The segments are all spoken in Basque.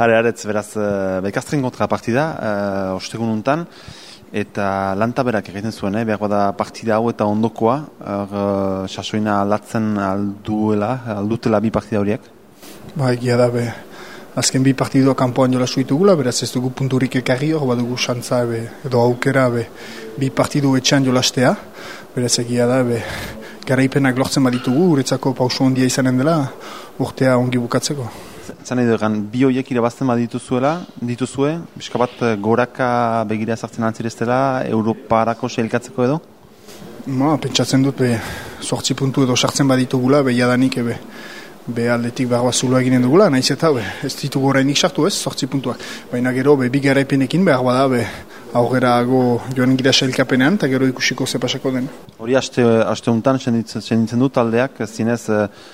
Aretz, beraz, Kastren kontra partida, ostegun untan, eta lantaberak egiten zuen, behar bada partida hau eta ondokoa, sasoina aldatzen aldutela bi partida horiek? Egia da, azken bi partidua kanpoan jola suitugula, beraz ez dugu punturik ekarri hor, badugu xantza edo aukera bi partidu etxean jolastea, beraz egia da, garaipenak lortzen baditugu, guretzako pauso ondia izanen dela, urtea ongi bukatzeko. Zan edo egan, bi horiek irabazten dituzue, biskabat goraka begira sartzen altzireztela, Europarako sailkatzeko edo? Pentsatzen dut, 8 puntu edo sartzen baditugula, jadanik aldetik behar zuloa eginen dugula, nahiz eta ez ditugu orainik sartu ez, 8 puntuak. Baina gero, bi garaipenekin behar bada, aurrerago joan gira sailkapenean, eta gero ikusiko zepasako den. Hori aste untan senditzen du taldeak, zinez,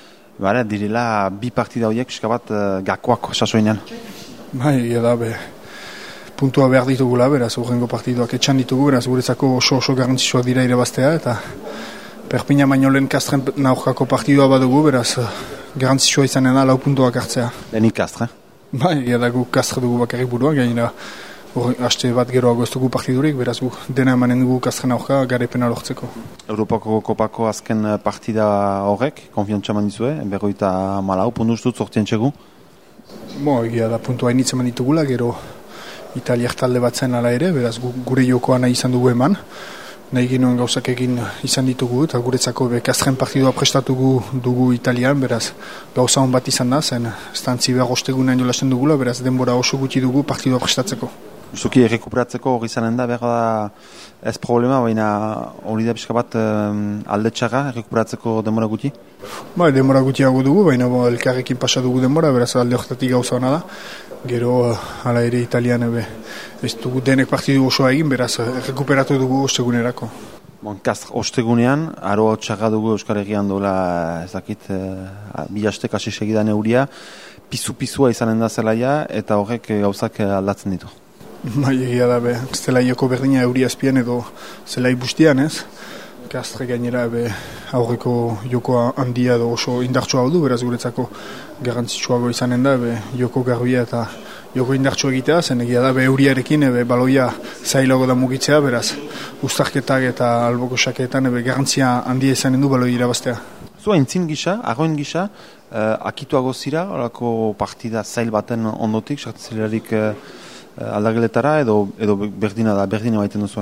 direla bi partida horiek eskabat gakoak sasoinan. Egia da, puntua behar ditugula, beraz, urrengo partiduak etxan ditugu, beraz, guretzako oso garrantzitsuak dira irabaztea, eta Perpina baino lehen Kastren naurkako partidua badugu, beraz, garrantzitsua izanen da 4 puntuak hartzea. Lehenik Kastre? Egia da, gu Kastre dugu bakarrik burua, gainera, haste bat geroago ez dugu partidurik, beraz, dena emanen dugu Kastren aurka garepena lortzeko. Europako kopako azken partida horrek, konfiantza eman dizue, 54 puntu ustut sortien txegu? Egia da, puntua hainitz eman ditugula, gero Italiak talde bat zen ala ere, beraz, gure jokoa nahi izan dugu eman. Nahi ginoen gauzak egin izan ditugu, eta guretzako Kastren partidua prestatugu dugu Italian, beraz, gauza hon bat izan da, zen stantzi behar ostegunean jolasten dugula, beraz, denbora oso gutxi dugu partidua prestatzeko. Zuki errekuperatzeko hori izanen da, behar da ez problema, baina hori da pixka bat aldetxarra errekuperatzeko denbora gutxi? Denbora gutxiago dugu, baina elkarrekin pasa dugu denbora, beraz alde horretatik gauza hona da. Gero, hala ere Italian, ez dugu denek partidu osoa egin, beraz, errekuperatu dugu ostegunerako. Kastre ostegunean, aro txarra dugu Euskal Herrian dola, ez dakit, bilaztek hasi segidan euria, pizu-pizua izanen da zelaia, eta horrek gauzak aldatzen ditu. Egia da, zelaioko berdina euria azpian edo zelai bustian, ez? Kastre gainera aurreko joko handia edo oso indartsua hau du, beraz guretzako garrantzitsuago izanen da, joko garbia eta joko indartsua egitea, zen egia da, euriarekin baloia zailago da mugitzea, beraz uztarketak eta alboko saketan garrantzia handia izanen du baloi irabaztea. Zua entzin gisa, arroen gisa, akituago zira, horako partida zail baten ondotik, sartzelarik aldageletara edo berdina baiten duzuen?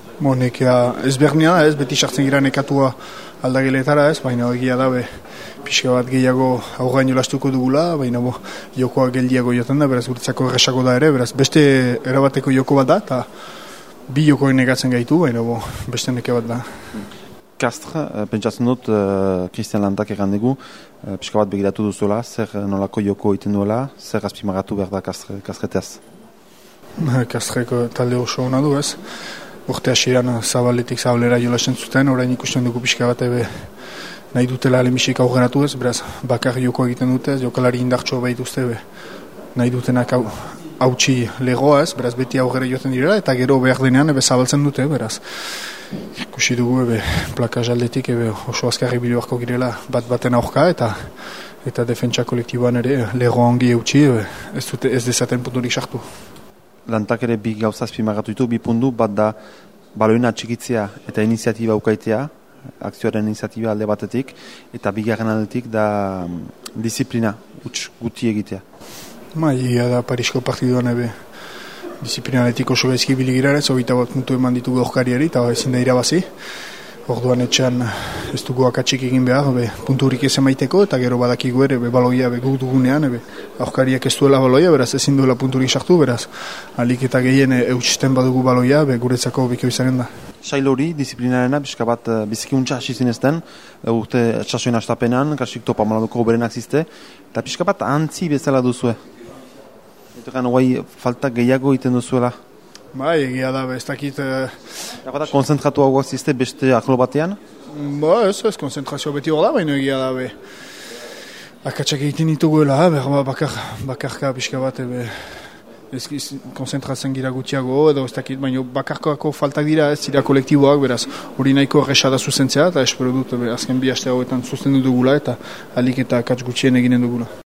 Ez berdina da, beti sartzen gira nekatua aldageletara ez, baina egia da, pixka bat gehiago aurrean jolastuko dugula, baina jokoa geldiago joten da, beraz guretzako erresako da ere, beraz beste erabateko joko bat da, eta bi jokoen negatzen gaitu, baina beste neke bat da. Kastre, pentsatzen dut, Christian Lantak errandigu, pixka bat begiratu duzuela, zer nolako joko iten duela, zer azpimagatu behar da Kastreteaz? Kastreko talde oso hona du ez. Urte hasieran zabaletik zabalera jolasen zuten, orain ikusten dugu pixka bat nahi dutela alemisik aurrenatu ez, beraz bakar joko egiten dute, jokalari indartxo behituzte nahi dutenak hautsi legoa ez, beraz beti aurrera joten direla, eta gero behar denean zabaltzen dute, beraz ikusi dugu plakaz aldetik oso azkarri biloarko girela bat-baten aurka, eta defentsa kolektiboan ere legoa ongi eutxi, ez dezaten punturik sartu. Lantak ere bi gauza azpimagatu ditu, bi puntu, bat da baloina txikitzea eta iniziatiba ukaitea, akzioaren iniziatiba alde batetik, eta bigarren aldetik da disiplina, guti egitea. Egia da Parisko partiduan disiplina aldetik oso gaizki biligirarez, 21 puntu eman ditugu aurkariari, eta ezin da irabazi. Orduan etxean ez dugu akatsik egin behar, punturik ez emaiteko, eta gero badakigu ere, baloia guk dugunean, aurkariak ez duela baloia, beraz ezin duela punturik sartu, beraz alik eta gehien eutxisten badugu baloia, guretzako biko izanen da. Sail hori, disiplinarena, pixka bat bizkiuntza hasi zinezten, urte txasoin astapenan, kasik topa maladuko berenak zizte, eta pixka bat antzi bezala duzue. Eta guai falta gehiago iten duzuela. Egia da, ez dakit... Konzentratu hau zizte beste aklo batean? Ez, konzentrazioa beti hor da, baina egia da, akatsak egiten dituguela, bakarka pixka bat, konzentratzen gira gutxiago, edo ez dakit, baina bakarkoako faltak dira, ez dira kolektiboak, beraz, hori nahiko errexada zuzentzea, eta espero dut, azken bi aste hauetan zuzendu dugula, eta alik eta akats gutxien eginen dugula.